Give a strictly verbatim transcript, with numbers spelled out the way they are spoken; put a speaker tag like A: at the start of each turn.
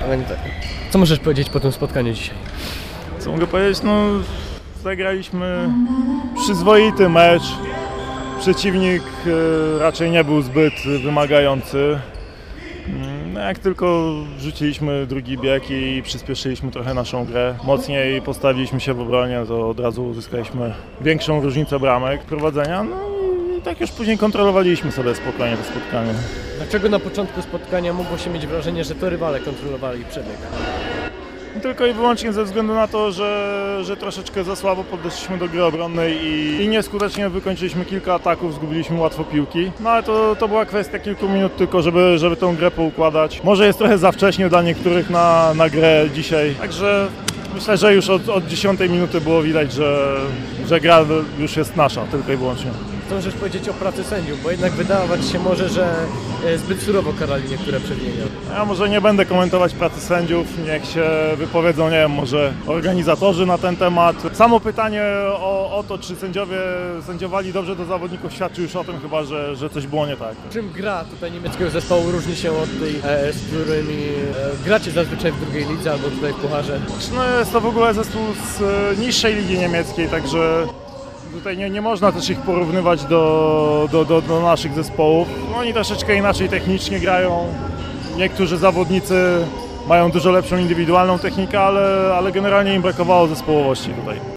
A: Ale nie tak. Co możesz powiedzieć po tym spotkaniu dzisiaj?
B: Co mogę powiedzieć? No, zagraliśmy przyzwoity mecz. Przeciwnik raczej nie był zbyt wymagający. No, jak tylko rzuciliśmy drugi bieg i przyspieszyliśmy trochę naszą grę, mocniej postawiliśmy się w obronie, to od razu uzyskaliśmy większą różnicę bramek prowadzenia. No i tak już później kontrolowaliśmy sobie spokojnie to spotkanie.
A: Dlaczego na początku spotkania mogło się mieć wrażenie, że to rywale kontrolowali przebieg?
B: Tylko i wyłącznie ze względu na to, że, że troszeczkę za słabo podeszliśmy do gry obronnej i, i nieskutecznie wykończyliśmy kilka ataków, zgubiliśmy łatwo piłki. No ale to, to była kwestia kilku minut tylko, żeby, żeby tę grę poukładać. Może jest trochę za wcześnie dla niektórych na, na grę dzisiaj, także myślę, że już od, od dziesiątej minuty było widać, że, że gra już jest nasza, tylko i wyłącznie.
A: Co możesz powiedzieć o pracy sędziów, bo jednak wydawać się może, że zbyt surowo karali niektóre przewinienia.
B: Ja może nie będę komentować pracy sędziów, niech się wypowiedzą, nie wiem, może organizatorzy na ten temat. Samo pytanie o, o to, czy sędziowie sędziowali dobrze do zawodników, świadczy już o tym chyba, że, że coś było nie tak.
A: Czym gra tutaj niemieckiego zespołu różni się od tej, e, z którymi e, gracie zazwyczaj w drugiej lidze albo tutaj w pucharze?
B: No jest to w ogóle zespół z e, niższej ligi niemieckiej, także tutaj nie, nie można też ich porównywać do, do, do, do naszych zespołów. Oni troszeczkę inaczej technicznie grają. Niektórzy zawodnicy mają dużo lepszą indywidualną technikę, ale, ale generalnie im brakowało zespołowości tutaj.